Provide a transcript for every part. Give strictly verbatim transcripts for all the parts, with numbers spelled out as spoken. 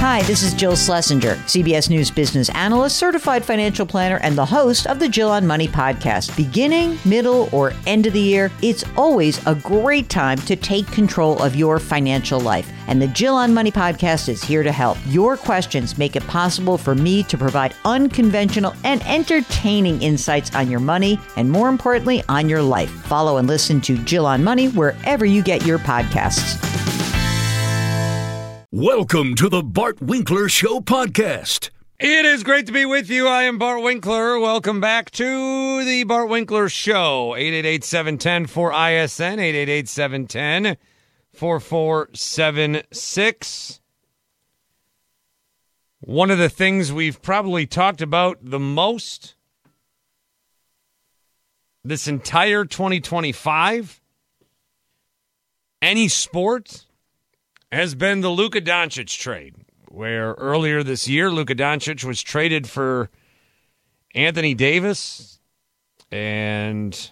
Hi, this is Jill Schlesinger, C B S News business analyst, certified financial planner, and the host of the Jill on Money podcast. Beginning, middle, or end of the year, it's always a great time to take control of your financial life. And the Jill on Money podcast is here to help. Your questions make it possible for me to provide unconventional and entertaining insights on your money, and more importantly, on your life. Follow and listen to Jill on Money wherever you get your podcasts. Welcome to the Bart Winkler Show podcast. It is great to be with you. I am Bart Winkler. Welcome back to the Bart Winkler Show. eight eight eight, seven one zero, four I S N, eight eight eight, seven one zero, four four seven six. One of the things we've probably talked about the most this entire twenty twenty-five, any sport, has been the Luka Doncic trade, where earlier this year, Luka Doncic was traded for Anthony Davis and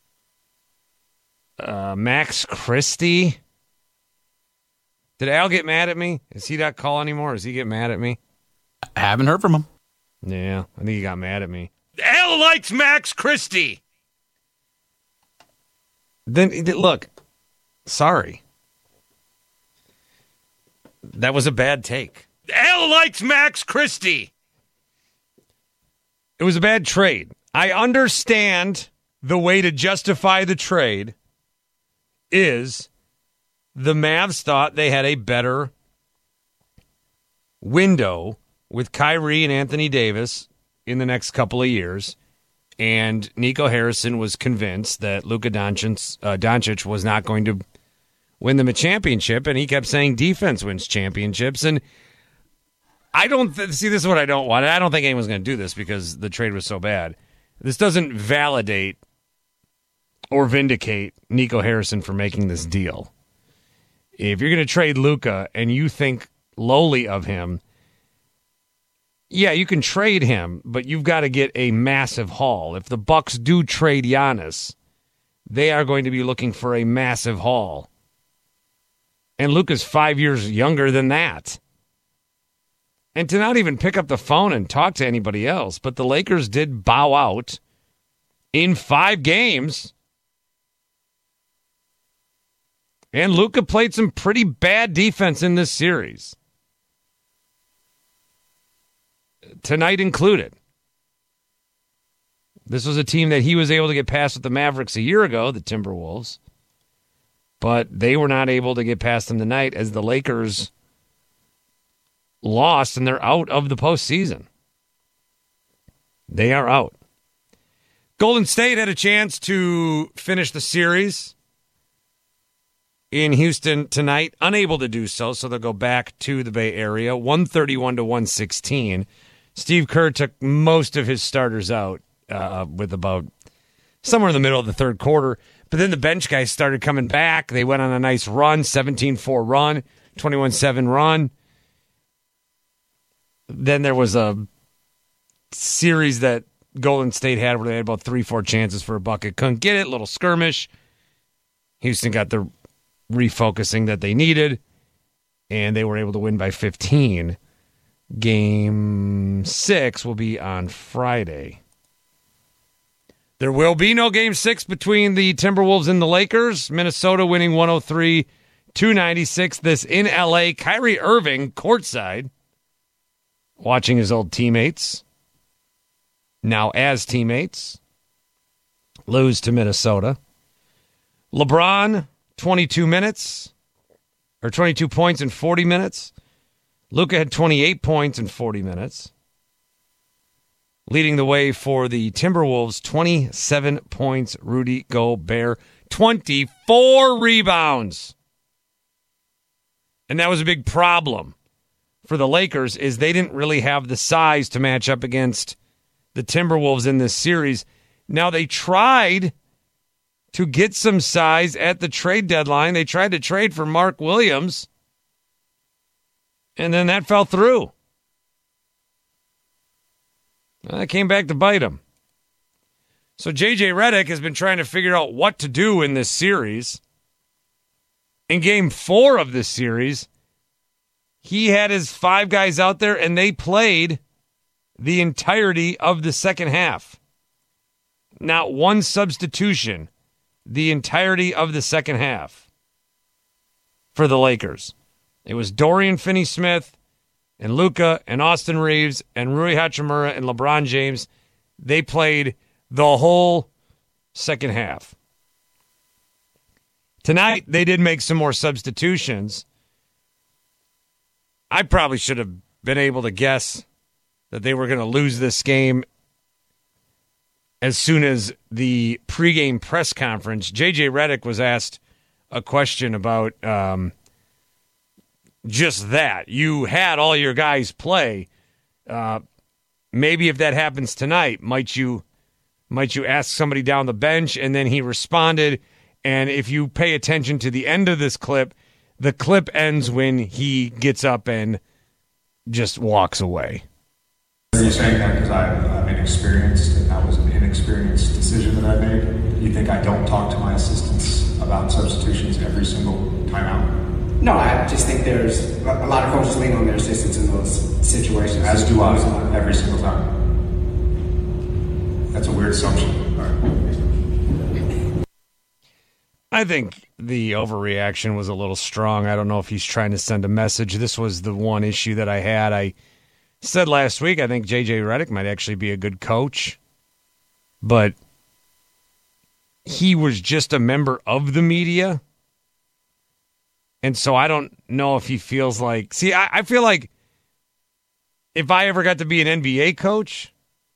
uh, Max Christie. Did Al get mad at me? Is he not call anymore? Does he get mad at me? I haven't heard from him. Yeah, I think he got mad at me. Al likes Max Christie. Then, look, sorry. That was a bad take. Al likes Max Christie. It was a bad trade. I understand the way to justify the trade is the Mavs thought they had a better window with Kyrie and Anthony Davis in the next couple of years, and Nico Harrison was convinced that Luka Doncic, uh, Doncic was not going to win them a championship, and he kept saying defense wins championships. And I don't th- see this is what I don't want. I don't think anyone's going to do this because the trade was so bad. This doesn't validate or vindicate Nico Harrison for making this deal. If you're going to trade Luka and you think lowly of him, yeah, you can trade him, but you've got to get a massive haul. If the Bucks do trade Giannis, they are going to be looking for a massive haul. And Luka's five years younger than that. And to not even pick up the phone and talk to anybody else. But the Lakers did bow out in five games. And Luka played some pretty bad defense in this series. Tonight included. This was a team that he was able to get past with the Mavericks a year ago, the Timberwolves. But they were not able to get past them tonight as the Lakers lost and they're out of the postseason. They are out. Golden State had a chance to finish the series in Houston tonight. Unable to do so, so they'll go back to the Bay Area. one thirty-one to one sixteen. Steve Kerr took most of his starters out uh, with about somewhere in the middle of the third quarter. But then the bench guys started coming back. They went on a nice run, seventeen four run, twenty-one seven run. Then there was a series that Golden State had where they had about three, four chances for a bucket. Couldn't get it, little skirmish. Houston got the refocusing that they needed, and they were able to win by fifteen. Game six will be on Friday. There will be no game six between the Timberwolves and the Lakers. Minnesota winning one oh three to ninety-six. This in L A. Kyrie Irving courtside watching his old teammates, now as teammates, lose to Minnesota. LeBron, twenty-two minutes, or twenty-two points in forty minutes. Luka had twenty-eight points in forty minutes. Leading the way for the Timberwolves, twenty-seven points, Rudy Gobert, twenty-four rebounds. And that was a big problem for the Lakers, is they didn't really have the size to match up against the Timberwolves in this series. Now, they tried to get some size at the trade deadline. They tried to trade for Mark Williams, and then that fell through. Well, that came back to bite him. So J J Redick has been trying to figure out what to do in this series. In game four of this series, he had his five guys out there, and they played the entirety of the second half. Not one substitution, the entirety of the second half for the Lakers. It was Dorian Finney-Smith and Luka and Austin Reeves and Rui Hachimura and LeBron James. They played the whole second half. Tonight, they did make some more substitutions. I probably should have been able to guess that they were going to lose this game as soon as the pregame press conference. J J Redick was asked a question about um, just that. You had all your guys play. Uh, maybe if that happens tonight, might you might you ask somebody down the bench? And then he responded, and if you pay attention to the end of this clip, the clip ends when he gets up and just walks away. Are you saying that because I'm inexperienced and that was an inexperienced decision that I made? You think I don't talk to my assistants about substitutions every single timeout? No, I just think there's a lot of coaches lean on their assistants in those situations. As do I, every single time. That's a weird assumption. All right. I think the overreaction was a little strong. I don't know if he's trying to send a message. This was the one issue that I had. I said last week I think J J Redick might actually be a good coach, but he was just a member of the media. And so I don't know if he feels like... See, I, I feel like if I ever got to be an N B A coach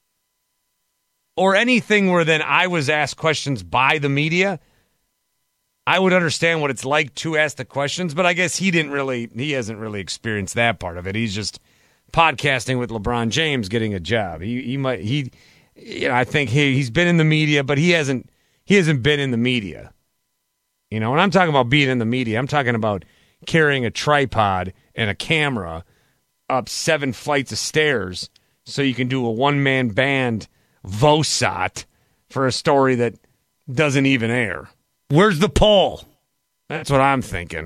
or anything where then I was asked questions by the media, I would understand what it's like to ask the questions, but I guess he didn't really, he hasn't really experienced that part of it. He's just podcasting with LeBron James, getting a job. He he might he, you know, I think he he's been in the media, but he hasn't he hasn't been in the media. You know, when I'm talking about being in the media, I'm talking about carrying a tripod and a camera up seven flights of stairs so you can do a one-man band VOSOT for a story that doesn't even air. Where's the poll? That's what I'm thinking.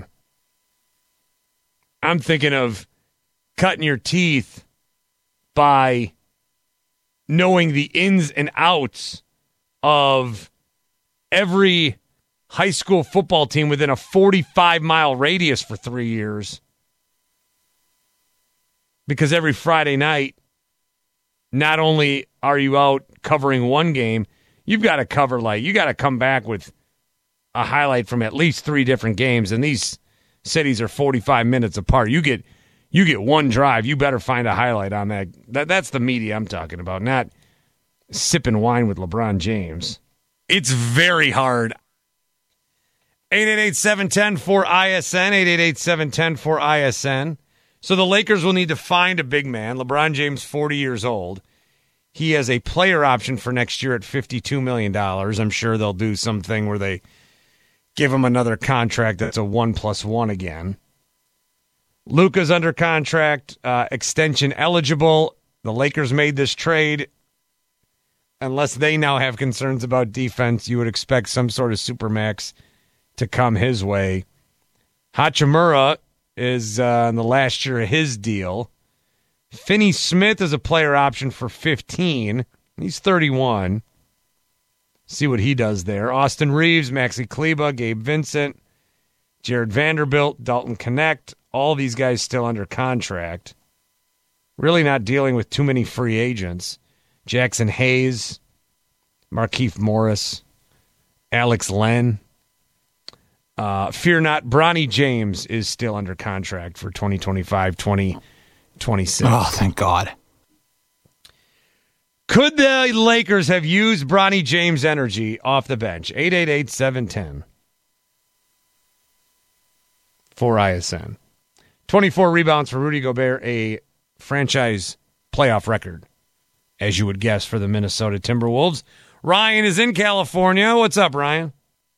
I'm thinking of cutting your teeth by knowing the ins and outs of every high school football team within a forty-five mile radius for three years. Because every Friday night, not only are you out covering one game, you've got to cover, like, you got to come back with a highlight from at least three different games, and these cities are forty-five minutes apart. You get you get one drive, you better find a highlight on that. that. That's the media I'm talking about, not sipping wine with LeBron James. It's very hard. eight eight eight, seven one zero, four I S N, eight eight eight, seven one zero, four I S N. So the Lakers will need to find a big man. LeBron James, forty years old. He has a player option for next year at fifty-two million dollars. I'm sure they'll do something where they give him another contract that's a one plus one again. Luka's under contract, uh, extension eligible. The Lakers made this trade. Unless they now have concerns about defense, you would expect some sort of supermax to come his way. Hachimura is uh, in the last year of his deal. Finney-Smith is a player option for fifteen. He's thirty-one. See what he does there. Austin Reeves, Maxi Kleber, Gabe Vincent, Jared Vanderbilt, Dalton Connect, all these guys still under contract. Really not dealing with too many free agents. Jackson Hayes, Markieff Morris, Alex Len. Uh, fear not, Bronny James is still under contract for twenty twenty-five twenty twenty-six. Oh, thank God. Could the Lakers have used Bronny James' energy off the bench? eight eight eight, seven one zero. For I S N. twenty-four rebounds for Rudy Gobert, a franchise playoff record, as you would guess, for the Minnesota Timberwolves. Ryan is in California. What's up, Ryan?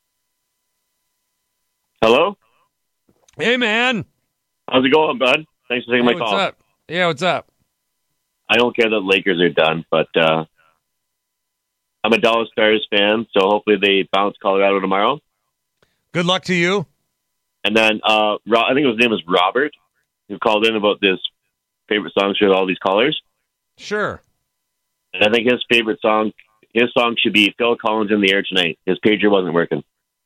Hello? Hey, man. How's it going, bud? Thanks for taking Hey, my what's call. up? Yeah, what's up? I don't care that Lakers are done, but uh, I'm a Dallas Stars fan, so hopefully they bounce Colorado tomorrow. Good luck to you. And then uh, Ro- I think his name is Robert. who called in about this favorite songs for all these callers. Sure. And I think his favorite song, his song should be Phil Collins in the Air Tonight. His pager wasn't working.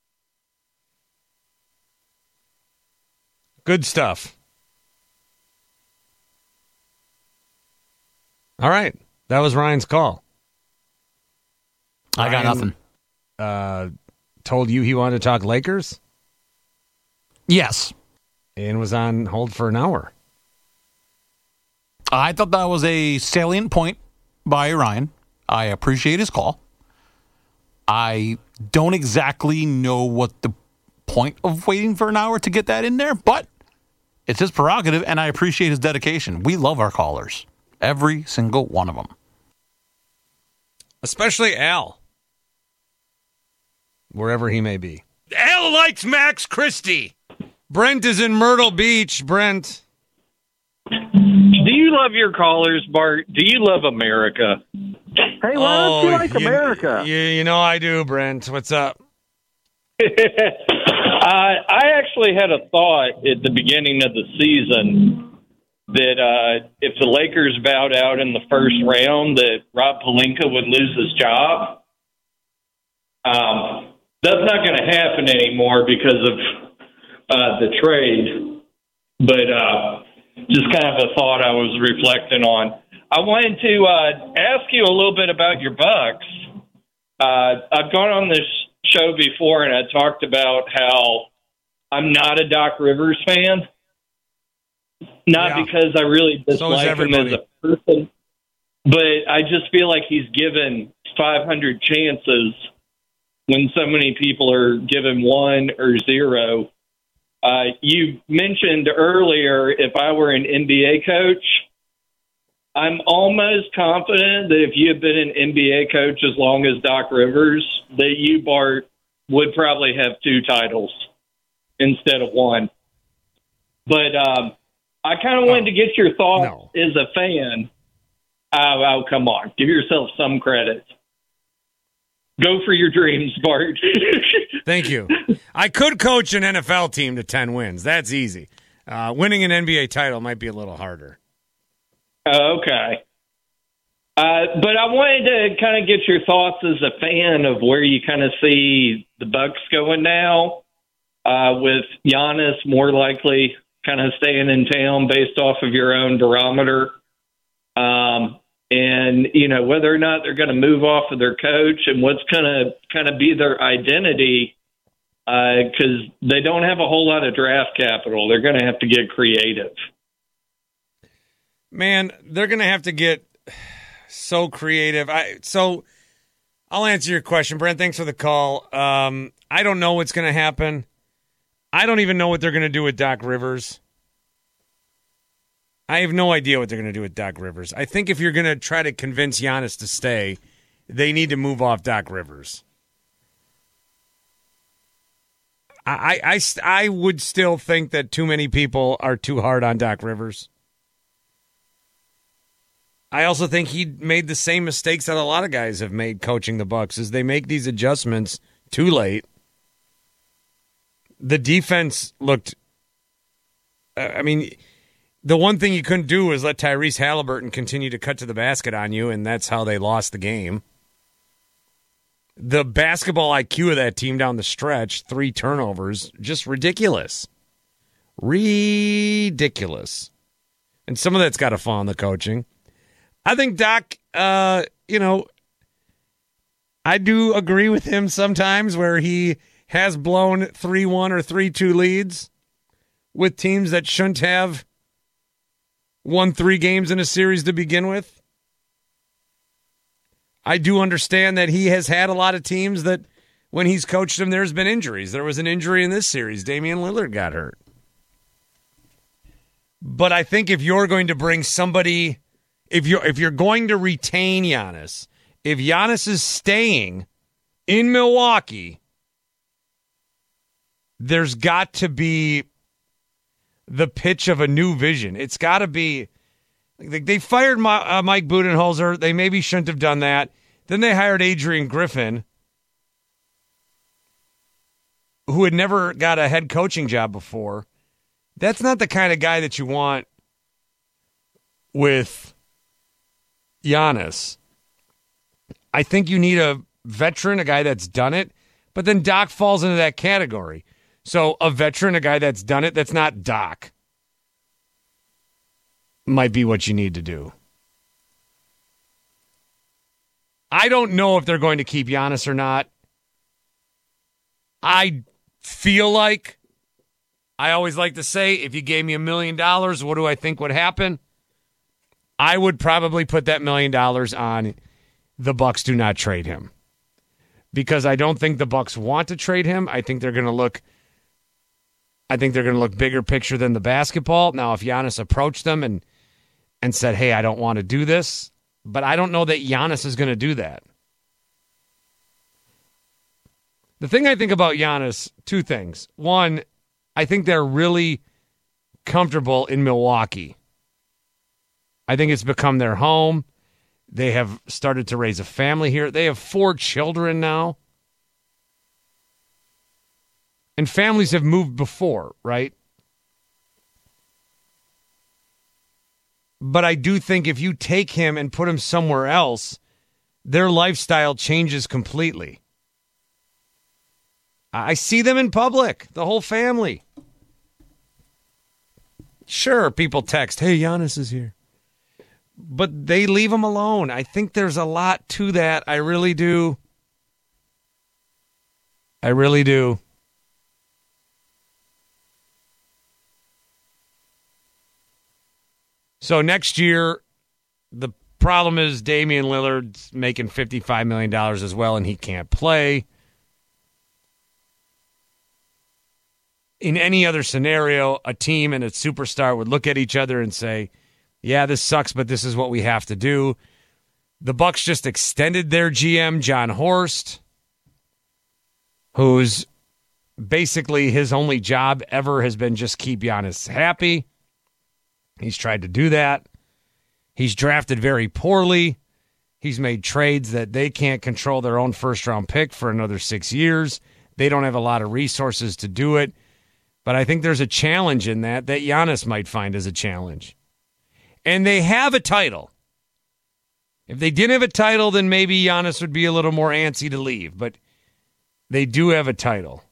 Good stuff. All right. That was Ryan's call. I got Ryan, nothing. Uh, told you he wanted to talk Lakers Yes. and was on hold for an hour. I thought that was a salient point by Ryan. I appreciate his call. I don't exactly know what the point of waiting for an hour to get that in there, but it's his prerogative, and I appreciate his dedication. We love our callers, every single one of them. Especially Al, wherever he may be. Al likes Max Christie. Brent is in Myrtle Beach. Brent. Do you love your callers, Bart? Do you love America? Hey, why don't you like America? You, you know I do, Brent. What's up? uh, I actually had a thought at the beginning of the season that uh, if the Lakers bowed out in the first round, that Rob Pelinka would lose his job. Um, that's not going to happen anymore because of uh, the trade. But uh, just kind of a thought I was reflecting on. I wanted to uh, ask you a little bit about your Bucks. Uh, I've gone on this show before and I talked about how I'm not a Doc Rivers fan. Not Yeah. because I really So is dislike him everybody. as a person, but I just feel like he's given five hundred chances when so many people are given one or zero. Uh, you mentioned earlier, if I were an N B A coach, I'm almost confident that if you had been an N B A coach as long as Doc Rivers, that you, Bart, would probably have two titles instead of one. But um, I kind of wanted to get your thoughts No. as a fan. Oh, oh, come on. Give yourself some credit. Go for your dreams, Bart. Thank you. I could coach an N F L team to ten wins. That's easy. Uh, winning an N B A title might be a little harder. Okay. Uh, but I wanted to kind of get your thoughts as a fan of where you kind of see the Bucks going now, uh, with Giannis more likely kind of staying in town based off of your own barometer. Um, and, you know, whether or not they're going to move off of their coach and what's going to kind of be their identity, because uh, they don't have a whole lot of draft capital. They're going to have to get creative. Man, they're going to have to get so creative. I So I'll answer your question, Brent. Thanks for the call. Um, I don't know what's going to happen. I don't even know what they're going to do with Doc Rivers. I have no idea what they're going to do with Doc Rivers. I think if you're going to try to convince Giannis to stay, they need to move off Doc Rivers. I, I, I, I would still think that too many people are too hard on Doc Rivers. I also think he made the same mistakes that a lot of guys have made coaching the Bucks, is they make these adjustments too late. The defense looked, uh, I mean, the one thing you couldn't do was let Tyrese Halliburton continue to cut to the basket on you, and that's how they lost the game. The basketball I Q of that team down the stretch, three turnovers, just ridiculous. Ridiculous. And some of that's got to fall on the coaching. I think Doc, uh, you know, I do agree with him sometimes where he has blown three one or three two leads with teams that shouldn't have won three games in a series to begin with. I do understand that he has had a lot of teams that when he's coached them, there's been injuries. There was an injury in this series. Damian Lillard got hurt. But I think if you're going to bring somebody, if you're if you're going to retain Giannis, if Giannis is staying in Milwaukee, there's got to be the pitch of a new vision. It's got to be, like, they fired My, uh, Mike Budenholzer. They maybe shouldn't have done that. Then they hired Adrian Griffin, who had never got a head coaching job before. That's not the kind of guy that you want with Giannis. I think you need a veteran, a guy that's done it, but then Doc falls into that category. So a veteran, a guy that's done it, that's not Doc, might be what you need to do. I don't know if they're going to keep Giannis or not. I feel like, I always like to say, if you gave me a million dollars, what do I think would happen? I would probably put that million dollars on the Bucks do not trade him. Because I don't think the Bucks want to trade him. I think they're going to look I think they're going to look bigger picture than the basketball. Now, if Giannis approached them and and said, hey, I don't want to do this, but I don't know that Giannis is going to do that. The thing I think about Giannis, two things. One, I think they're really comfortable in Milwaukee. I think it's become their home. They have started to raise a family here. They have four children now. And families have moved before, right? But I do think if you take him and put him somewhere else, their lifestyle changes completely. I see them in public, the whole family. Sure, people text, hey, Giannis is here. But they leave him alone. I think there's a lot to that. I really do. I really do. So next year, the problem is Damian Lillard's making fifty-five million dollars as well, and he can't play. In any other scenario, a team and a superstar would look at each other and say, yeah, this sucks, but this is what we have to do. The Bucks just extended their G M, John Horst, who's basically his only job ever has been just keep Giannis happy. He's tried to do that. He's drafted very poorly. He's made trades that they can't control their own first-round pick for another six years. They don't have a lot of resources to do it. But I think there's a challenge in that that Giannis might find as a challenge. And they have a title. If they didn't have a title, then maybe Giannis would be a little more antsy to leave. But they do have a title.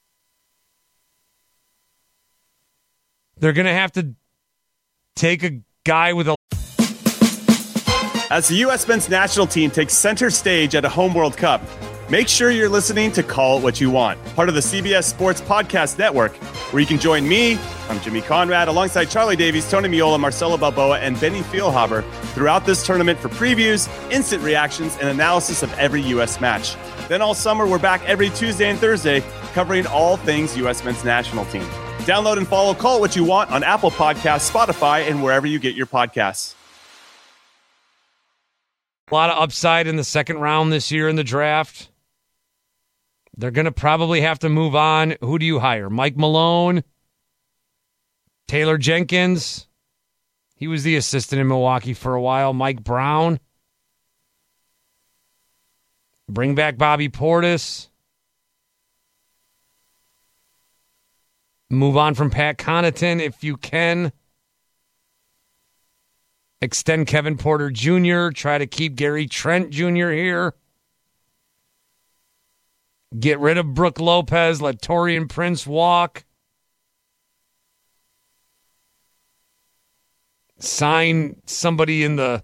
They're going to have to take a guy with a... As the U S men's national team takes center stage at a home World Cup, make sure you're listening to Call It What You Want, part of the C B S Sports Podcast Network, where you can join me, I'm Jimmy Conrad, alongside Charlie Davies, Tony Miola, Marcelo Balboa, and Benny Fieldhaber throughout this tournament for previews, instant reactions, and analysis of every U S match. Then all summer, we're back every Tuesday and Thursday covering all things U S men's national team. Download and follow Call It What You Want on Apple Podcasts, Spotify, and wherever you get your podcasts. A lot of upside in the second round this year in the draft. They're going to probably have to move on. Who do you hire? Mike Malone? Taylor Jenkins? He was the assistant in Milwaukee for a while. Mike Brown? Bring back Bobby Portis? Move on from Pat Connaughton if you can. Extend Kevin Porter Junior Try to keep Gary Trent Junior here. Get rid of Brook Lopez. Let Taurean Prince walk. Sign somebody in the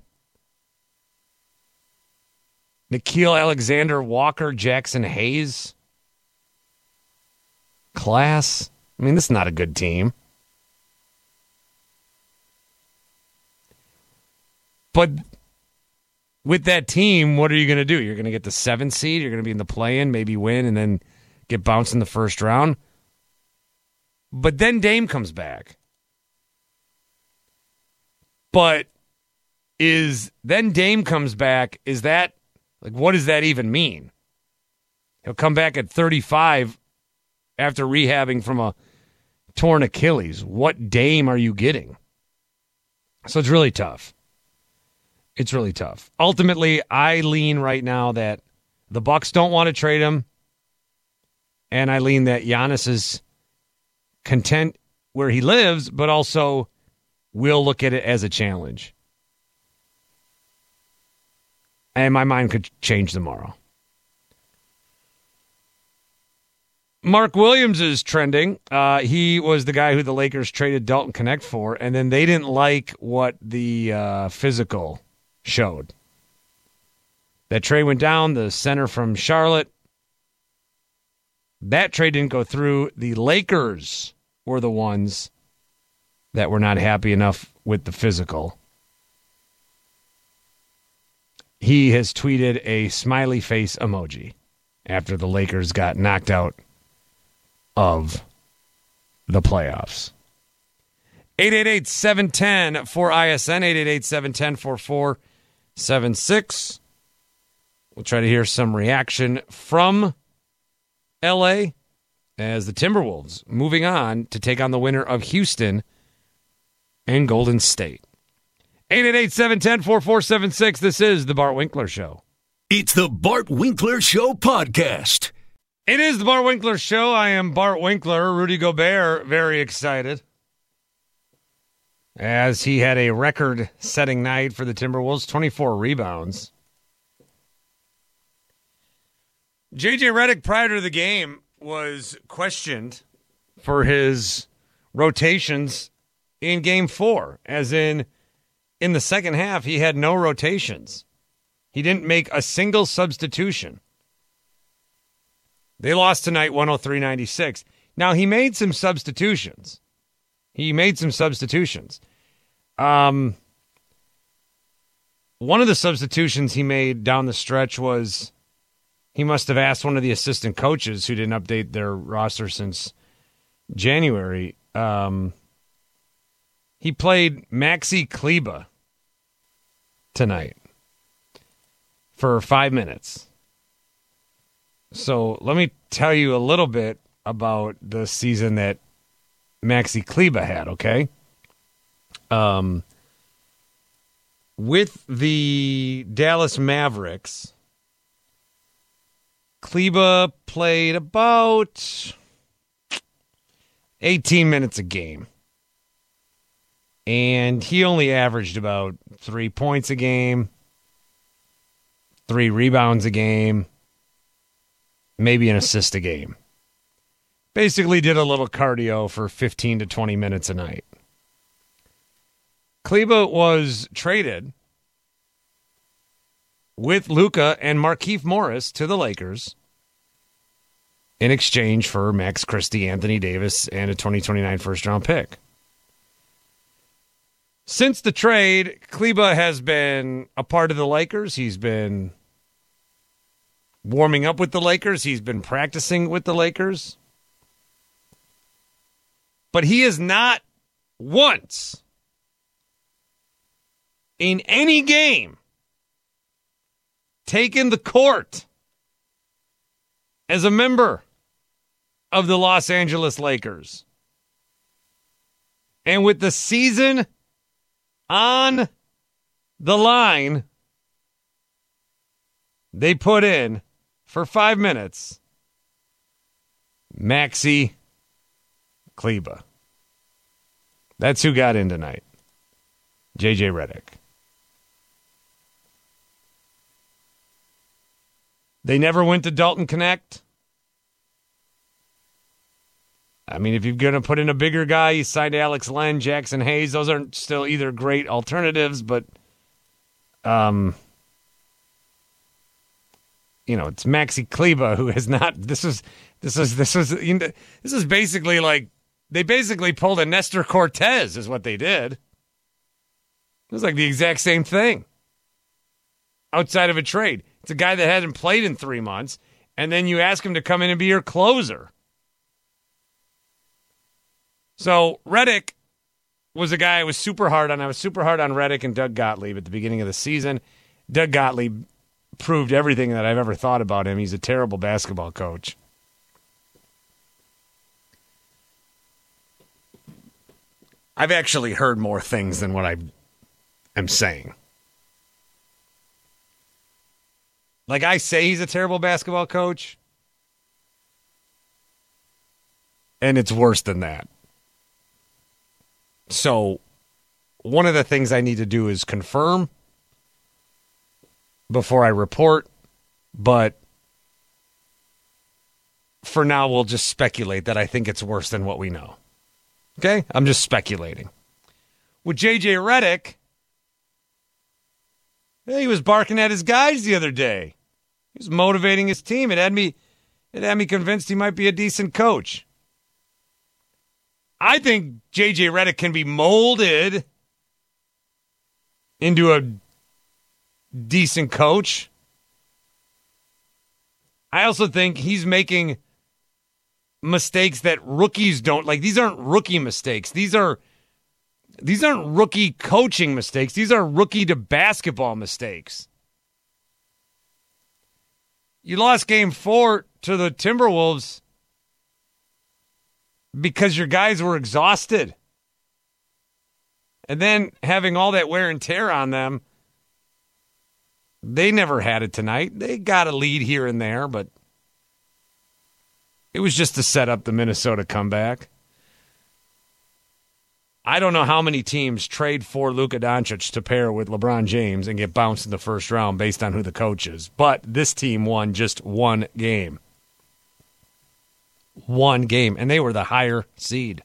Nickeil Alexander Walker Jackson Hayes class. I mean, this is not a good team. But with that team, what are you going to do? You're going to get the seventh seed. You're going to be in the play-in, maybe win, and then get bounced in the first round. But then Dame comes back. But is then Dame comes back, is that, like, what does that even mean? He'll come back at thirty-five after rehabbing from a torn Achilles. What Dame are you getting? So it's really tough. It's really tough. Ultimately, I lean right now that the Bucks don't want to trade him, and I lean that Giannis is content where he lives, but also will look at it as a challenge. And my mind could change tomorrow. Mark Williams is trending. Uh, he was the guy who the Lakers traded Dalton Knecht for, and then they didn't like what the uh, physical showed. That trade went down. The center from Charlotte. That trade didn't go through. The Lakers were the ones that were not happy enough with the physical. He has tweeted a smiley face emoji after the Lakers got knocked out of the playoffs. eight eight eight, seven one zero, four I S N, eight eight eight, seven one zero, four four seven six. We'll try to hear some reaction from L A as the Timberwolves moving on to take on the winner of Houston and Golden State. eight eight eight, seven one zero, four four seven six. This is the Bart Winkler Show. It's the Bart Winkler Show podcast. It is the Bart Winkler Show. I am Bart Winkler. Rudy Gobert, very excited, as he had a record-setting night for the Timberwolves, twenty-four rebounds. J J Redick, prior to the game, was questioned for his rotations in Game four, as in, in the second half, he had no rotations. He didn't make a single substitution. They lost tonight one oh three ninety-six. Now, he made some substitutions. He made some substitutions. Um, one of the substitutions he made down the stretch was he must have asked one of the assistant coaches who didn't update their roster since January. Um, he played Maxi Kleber tonight for five minutes. So let me tell you a little bit about the season that Maxi Kleber had, okay? Um, with the Dallas Mavericks, Kleber played about eighteen minutes a game. And he only averaged about three points a game, three rebounds a game, maybe an assist a game. Basically did a little cardio for fifteen to twenty minutes a night. Kleber was traded with Luka and Markieff Morris to the Lakers in exchange for Max Christie, Anthony Davis, and a twenty twenty-nine first-round pick. Since the trade, Kleber has been a part of the Lakers. He's been warming up with the Lakers. He's been practicing with the Lakers. But he has not once in any game taken the court as a member of the Los Angeles Lakers. And with the season on the line, they put in, for five minutes, Maxi Kleber. That's who got in tonight. J J Redick. They never went to Dalton Knecht. I mean, if you're going to put in a bigger guy, you signed Alex Len, Jackson Hayes. Those aren't still either great alternatives, but, um, you know, it's Maxi Kleber who has not. This is this is this is you know, this is basically like they basically pulled a Nestor Cortez, is what they did. It was like the exact same thing. Outside of a trade, it's a guy that hasn't played in three months, and then you ask him to come in and be your closer. So Redick was a guy I was super hard on. I was super hard on Redick and Doug Gottlieb at the beginning of the season. Doug Gottlieb proved everything that I've ever thought about him. He's a terrible basketball coach. I've actually heard more things than what I am saying. Like, I say he's a terrible basketball coach, and it's worse than that. So one of the things I need to do is confirm before I report, but for now we'll just speculate that I think it's worse than what we know. Okay? I'm just speculating. With J J Redick, he was barking at his guys the other day. He was motivating his team. It had me, it had me convinced he might be a decent coach. I think J J Redick can be molded into a decent coach. I also think he's making mistakes that rookies don't like. These aren't rookie mistakes. These are these aren't rookie coaching mistakes. These are rookie to basketball mistakes. You lost game four to the Timberwolves because your guys were exhausted. And then having all that wear and tear on them, they never had it tonight. They got a lead here and there, but it was just to set up the Minnesota comeback. I don't know how many teams trade for Luka Doncic to pair with LeBron James and get bounced in the first round based on who the coach is. But this team won just one game. One game, and they were the higher seed.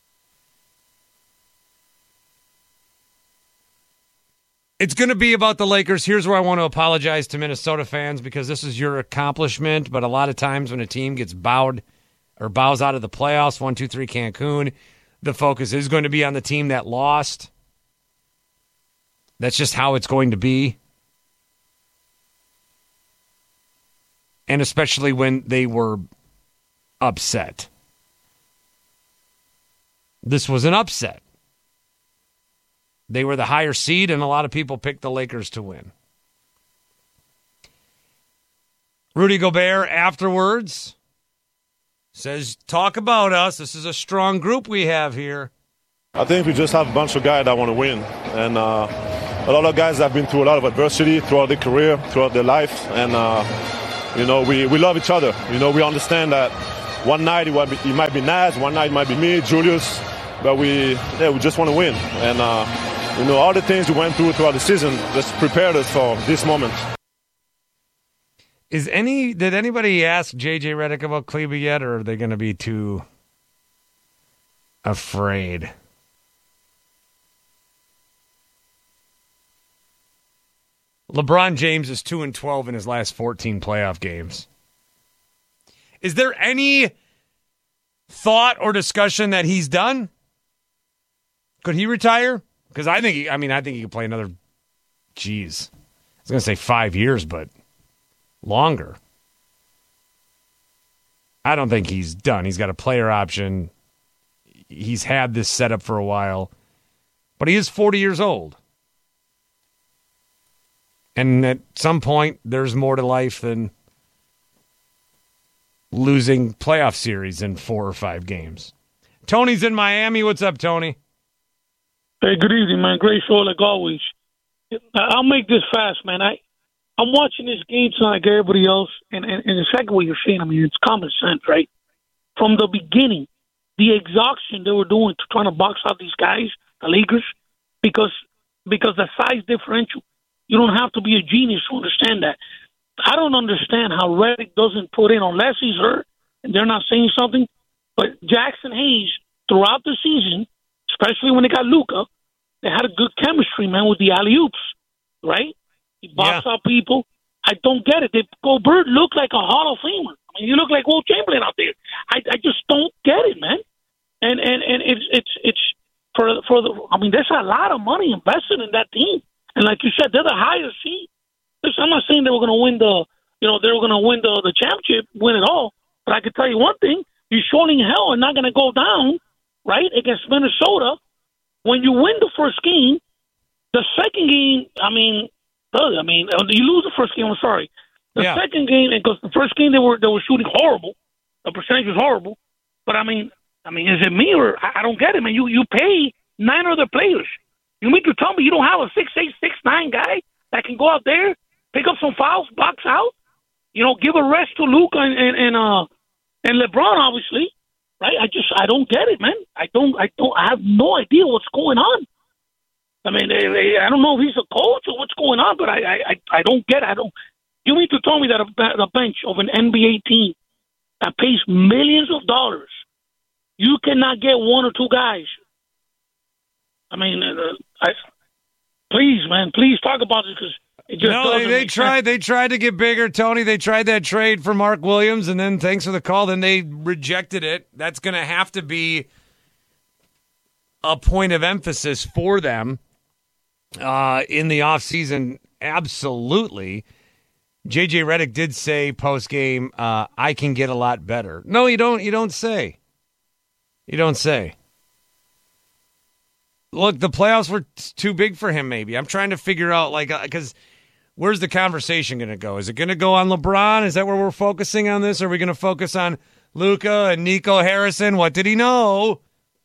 It's going to be about the Lakers. Here's where I want to apologize to Minnesota fans because this is your accomplishment, but a lot of times when a team gets bowed or bows out of the playoffs, one, two, three Cancun, the focus is going to be on the team that lost. That's just how it's going to be. And especially when they were upset. This was an upset. They were the higher seed, and a lot of people picked the Lakers to win. Rudy Gobert afterwards says, talk about us. This is a strong group we have here. I think we just have a bunch of guys that want to win. And uh, a lot of guys have been through a lot of adversity throughout their career, throughout their life. And, uh, you know, we, we love each other. You know, we understand that one night it might be, it might be Naz, one night it might be me, Julius. But we, yeah, we just want to win. And, uh, you know, all the things we went through throughout the season just prepared us for this moment. Is any did anybody ask J J Redick about Kleber yet, or are they going to be too afraid? LeBron James is two and twelve in his last fourteen playoff games. Is there any thought or discussion that he's done? Could he retire? Because I think, he, I mean, I think he could play another, geez, I was going to say five years, but longer. I don't think he's done. He's got a player option. He's had this set up for a while, but he is forty years old. And at some point, there's more to life than losing playoff series in four or five games. Tony's in Miami. What's up, Tony? Hey, good evening, man. Great show like always. I'll make this fast, man. I, I'm watching this game tonight like everybody else, and, and, and exactly what you're saying, I mean, it's common sense, right? From the beginning, the exhaustion they were doing to trying to box out these guys, the Lakers, because because the size differential, you don't have to be a genius to understand that. I don't understand how Redick doesn't put in, unless he's hurt and they're not saying something, but Jackson Hayes, throughout the season, especially when they got Luka, they had a good chemistry, man, with the alley-oops, right? He boxed yeah. out people. I don't get it. They, Gobert looked like a Hall of Famer. I mean, you look like Will Chamberlain out there. I, I just don't get it, man. And and, and it's it's it's for for the. I mean, there's a lot of money invested in that team, and like you said, they're the higher seed. Listen, I'm not saying they were going to win the, you know, they were going to win the the championship, win it all. But I can tell you one thing: you surely in hell are not going to go down, right, against Minnesota. When you win the first game, the second game, I mean, I mean, you lose the first game. I'm sorry. The yeah. second game, because the first game they were they were shooting horrible, the percentage was horrible. But I mean, I mean, is it me or I, I don't get it, man? You you pay nine other players. You mean to tell me you don't have a six eight six nine guy that can go out there, pick up some fouls, box out, you know, give a rest to Luka and and, and uh and LeBron, obviously. right? I just I don't get it, man. I don't I don't I have no idea what's going on. I mean, I don't know if he's a coach or what's going on, but I I, I don't get it. I don't. You mean to tell me that a, a bench of an N B A team that pays millions of dollars, you cannot get one or two guys? I mean, uh, I, please, man, please talk about this because it just no, they, they tried. sense. They tried to get bigger, Tony. They tried that trade for Mark Williams, and then thanks for the call. Then they rejected it. That's going to have to be a point of emphasis for them uh, in the offseason. Absolutely. J J Redick did say post game, uh, "I can get a lot better." No, you don't. You don't say. You don't say. Look, the playoffs were t- too big for him. Maybe I'm trying to figure out, like, because where's the conversation going to go? Is it going to go on LeBron? Is that where we're focusing on this? Are we going to focus on Luka and Nico Harrison? What did he know?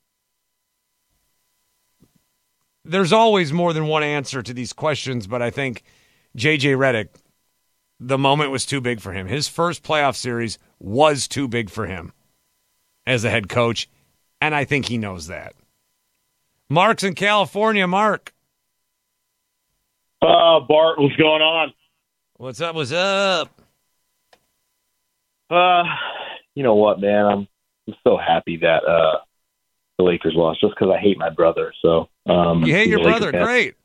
There's always more than one answer to these questions, but I think J J Redick, the moment was too big for him. His first playoff series was too big for him as a head coach, and I think he knows that. Mark's in California. Mark. Uh, Bart, what's going on? What's up? What's up? Uh, you know what, man? I'm, I'm so happy that uh, the Lakers lost just because I hate my brother. So um, you hate your brother? Fan. Great.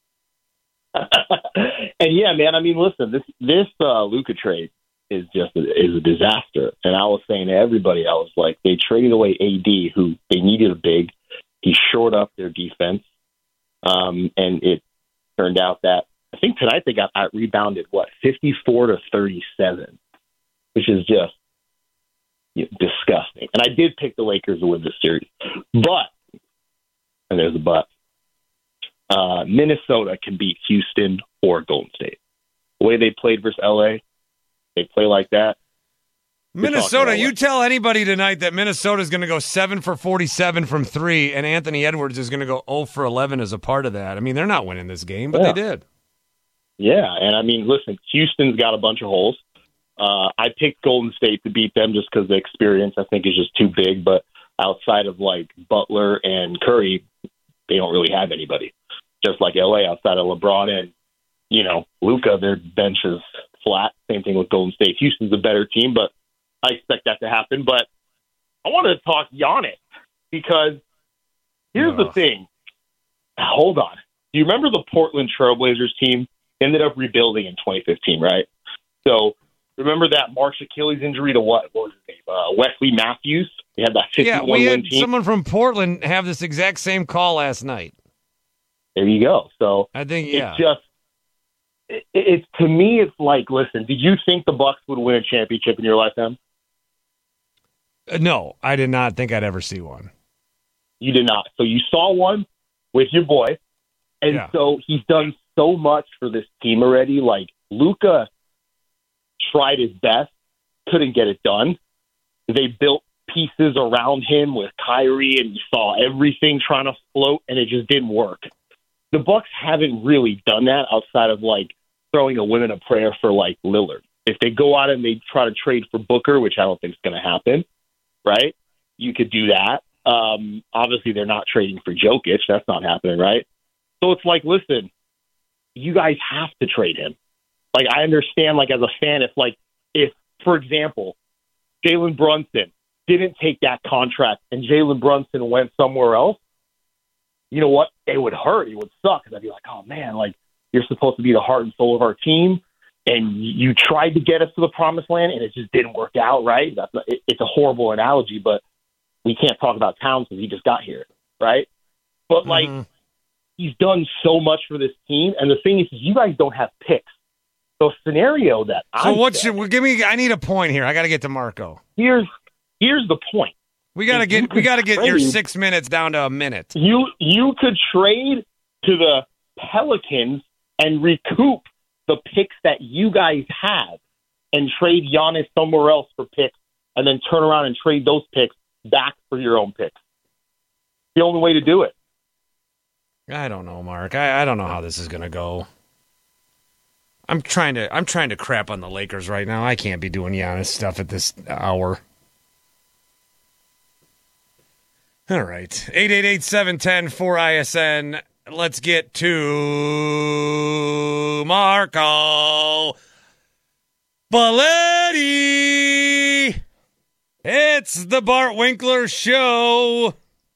And yeah, man. I mean, listen, this this uh, Luka trade is just a, is a disaster. And I was saying to everybody, I was like, they traded away A D, who they needed a big. He shored up their defense, um, and it turned out that I think tonight they got out rebounded what fifty-four to thirty-seven, which is just you know, disgusting. And I did pick the Lakers to win this series, but and there's a but. Uh, Minnesota can beat Houston or Golden State. The way they played versus L A, they play like that. Minnesota, you tell anybody tonight that Minnesota is going to go seven for forty-seven from three, and Anthony Edwards is going to go zero for eleven as a part of that. I mean, they're not winning this game, but yeah. they did. Yeah, and I mean, listen, Houston's got a bunch of holes. Uh, I picked Golden State to beat them just because the experience, I think, is just too big. But outside of, like, Butler and Curry, they don't really have anybody. Just like L A, outside of LeBron and, you know, Luka, their bench is flat. Same thing with Golden State. Houston's a better team, but I expect that to happen, but I wanted to talk Giannis because here's oh. the thing. Hold on. Do you remember the Portland Trailblazers team ended up rebuilding in twenty fifteen, right? So remember that March Achilles injury to what? What was his name? Uh, Wesley Matthews. They had that fifty-one yeah, we had win team. Someone from Portland have this exact same call last night. There you go. So I think, yeah. It's just, it, it's to me, it's like, listen, did you think the Bucks would win a championship in your lifetime? No, I did not think I'd ever see one. You did not. So you saw one with your boy, and yeah. so he's done so much for this team already. Like, Luka tried his best, couldn't get it done. They built pieces around him with Kyrie, and you saw everything trying to float, and it just didn't work. The Bucks haven't really done that outside of, like, throwing a women a prayer for, like, Lillard. If they go out and they try to trade for Booker, which I don't think is going to happen, right? You could do that. Um, obviously, they're not trading for Jokic. That's not happening, right? So it's like, listen, you guys have to trade him. Like, I understand, like, as a fan, if, like, if, for example, Jalen Brunson didn't take that contract and Jalen Brunson went somewhere else, you know what? It would hurt. It would suck. Because I'd be like, oh, man, like, you're supposed to be the heart and soul of our team. And you tried to get us to the promised land, and it just didn't work out, right? That's not, it, it's a horrible analogy, but we can't talk about Towns because he just got here, right? But, mm-hmm. like, he's done so much for this team. And the thing is, you guys don't have picks. So scenario that So I what's said, your, give me, I need a point here. I got to get to Marco. Here's here's the point. We got to If get we got to get trade, your six minutes down to a minute. You you could trade to the Pelicans and recoup the picks that you guys have and trade Giannis somewhere else for picks and then turn around and trade those picks back for your own picks. The only way to do it. I don't know, Mark. I, I don't know how this is going to go. I'm trying to I'm trying to crap on the Lakers right now. I can't be doing Giannis stuff at this hour. All right. eight eight eight, seven one zero, four I S N. Let's get to Marco Belletti. It's the Bart Winkler Show.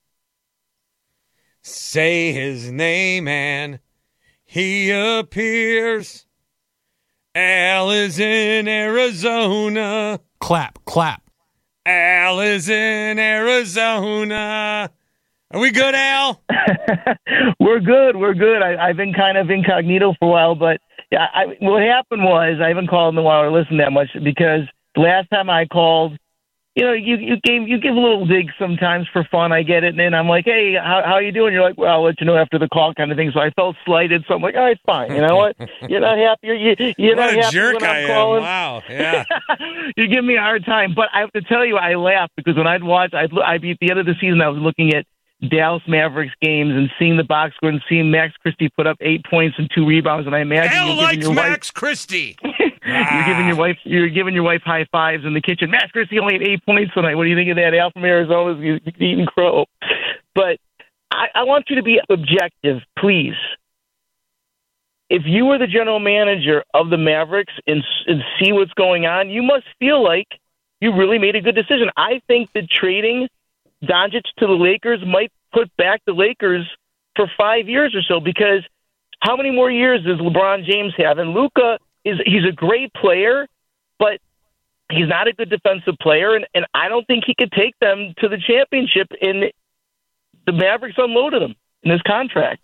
Say his name and he appears. Al is in Arizona. Clap, clap. Al is in Arizona. Are we good, Al? We're good. We're good. I, I've been kind of incognito for a while, but yeah, I, what happened was I haven't called in a while or listened that much because the last time I called, you know, you you gave you give a little dig sometimes for fun. I get it, and then I'm like, hey, how how you doing? You're like, well, I'll let you know after the call, kind of thing. So I felt slighted. So I'm like, all right, fine. You know what? You're not happy. You're, you, you're what not a happy jerk when I'm I am. calling. Wow. Yeah. You give me a hard time, but I have to tell you, I laughed because when I'd watch, I'd, I'd be at the end of the season, I was looking at Dallas Mavericks games and seeing the box score and seeing Max Christie put up eight points and two rebounds, and I imagine Al you're giving likes your Max wife, Christie. you're giving your wife you're giving your wife high fives in the kitchen. Max Christie only had eight points tonight. What do you think of that? Al from Arizona is eating crow. But I, I want you to be objective, please. If you were the general manager of the Mavericks and, and see what's going on, you must feel like you really made a good decision. I think that trading Doncic to the Lakers might put back the Lakers for five years or so, because how many more years does LeBron James have? And Luka is he's a great player, but he's not a good defensive player, and, and I don't think he could take them to the championship. And the Mavericks unloaded him in his contract.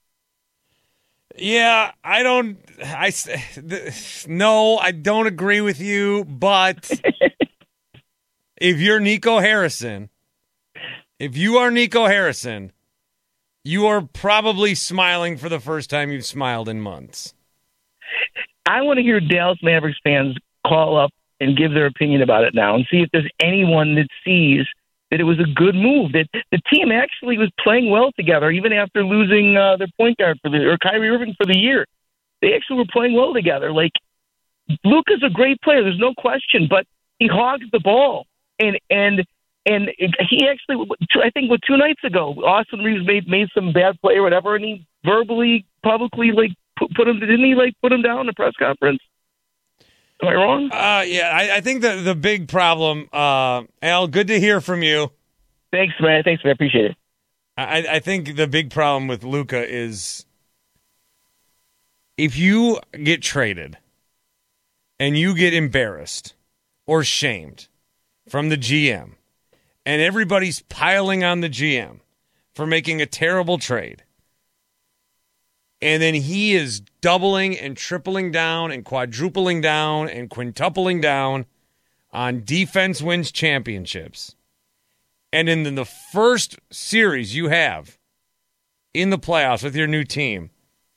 Yeah, I don't. I no, I don't agree with you. But if you're Nico Harrison, if you are Nico Harrison, you are probably smiling for the first time you've smiled in months. I want to hear Dallas Mavericks fans call up and give their opinion about it now and see if there's anyone that sees that it was a good move, that the team actually was playing well together, even after losing uh, their point guard for the or Kyrie Irving for the year. They actually were playing well together. Like, Luka's a great player, there's no question, but he hogs the ball. And and and he actually, I think, what two nights ago, Austin Reeves made made some bad play or whatever, and he verbally, publicly, like, put, put him, didn't he, like, put him down in a press conference? Am I wrong? Uh, yeah, I, I think the the big problem, uh, Al, good to hear from you. Thanks, man. Thanks, man. I appreciate it. I, I think the big problem with Luka is if you get traded and you get embarrassed or shamed from the G M, and everybody's piling on the G M for making a terrible trade, and then he is doubling and tripling down and quadrupling down and quintupling down on defense wins championships. And in the first series you have in the playoffs with your new team,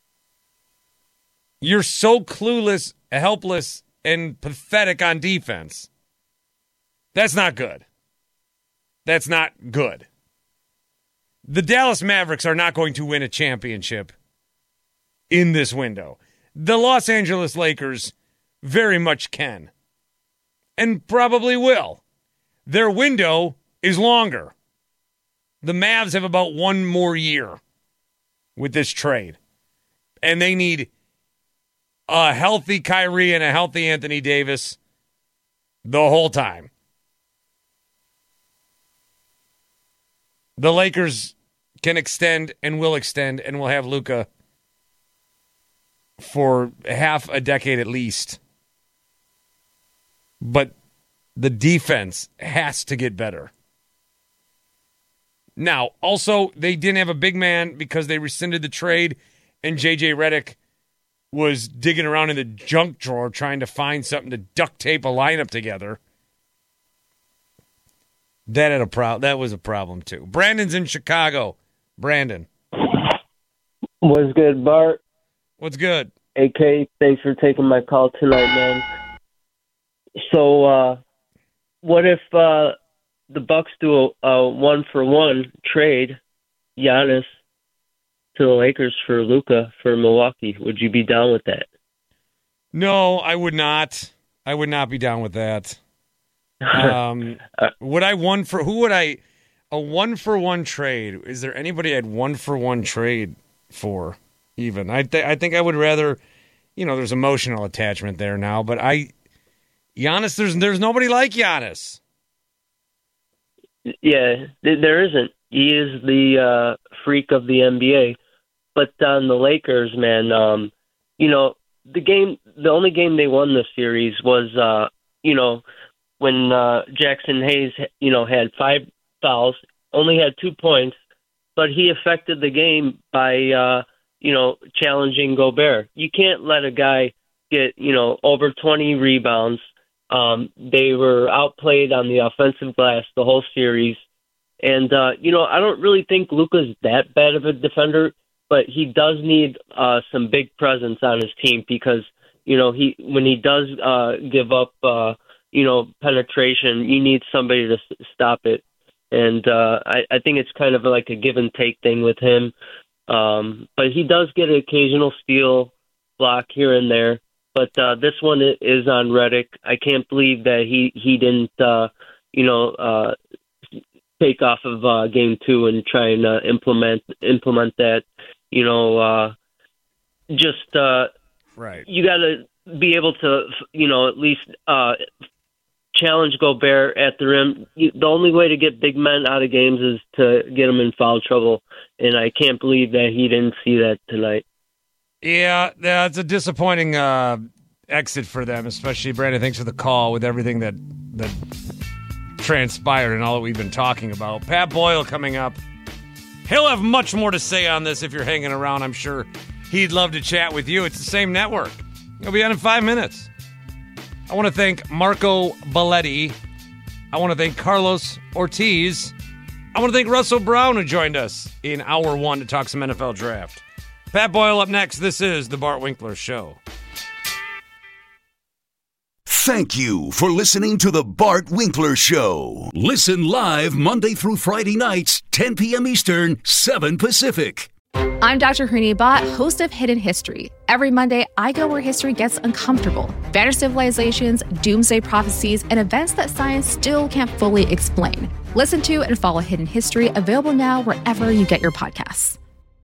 you're so clueless, helpless, and pathetic on defense. That's not good. That's not good. The Dallas Mavericks are not going to win a championship in this window. The Los Angeles Lakers very much can, and probably will. Their window is longer. The Mavs have about one more year with this trade, and they need a healthy Kyrie and a healthy Anthony Davis the whole time. The Lakers can extend and will extend and will have Luka for half a decade at least. But the defense has to get better. Now, also, they didn't have a big man because they rescinded the trade, and J J Redick was digging around in the junk drawer trying to find something to duct tape a lineup together. That had a pro- That was a problem, too. Brandon's in Chicago. Brandon. What's good, Bart? What's good? A K, thanks for taking my call tonight, man. So, uh, what if uh, the Bucks do a, a one-for-one trade, Giannis to the Lakers for Luka for Milwaukee? Would you be down with that? No, I would not. I would not be down with that. Um, would I one for who would I? A one-for-one trade. Is there anybody I'd one-for-one trade for, even? I, th- I think I would rather, you know, there's emotional attachment there now, but I, Giannis, there's, there's nobody like Giannis. Yeah, there isn't. He is the uh, freak of the N B A. But on the Lakers, man, um, you know, the game, the only game they won this series was, uh, you know, when uh, Jackson Hayes, you know, had five fouls, only had two points, but he affected the game by, uh, you know, challenging Gobert. You can't let a guy get, you know, over twenty rebounds. Um, they were outplayed on the offensive glass the whole series. And, uh, you know, I don't really think Luka's that bad of a defender, but he does need uh, some big presence on his team because, you know, he when he does uh, give up, uh, you know, penetration, you need somebody to s- stop it. And uh, I, I think it's kind of like a give and take thing with him. Um, but he does get an occasional steal block here and there. But uh, this one is on Redick. I can't believe that he, he didn't, uh, you know, uh, take off of uh, game two and try and uh, implement implement that. You know, uh, just uh, right. You got to be able to, you know, at least uh, challenge Gobert at the rim. You, the only way to get big men out of games is to get them in foul trouble, and I can't believe that he didn't see that tonight. Yeah, that's a disappointing uh, exit for them, especially Brandon. Thanks for the call with everything that that transpired and all that we've been talking about. Pat Boyle coming up. He'll have much more to say on this if you're hanging around. I'm sure he'd love to chat with you. It's the same network. He'll be on in five minutes. I want to thank Marco Belletti. I want to thank Carlos Ortiz. I want to thank Russell Brown, who joined us in hour one to talk some N F L draft. Pat Boyle up next. This is The Bart Winkler Show. Thank you for listening to The Bart Winkler Show. Listen live Monday through Friday nights, ten p.m. Eastern, seven Pacific. I'm Doctor Hooni Bhatt, host of Hidden History. Every Monday, I go where history gets uncomfortable. Vanished civilizations, doomsday prophecies, and events that science still can't fully explain. Listen to and follow Hidden History, available now wherever you get your podcasts.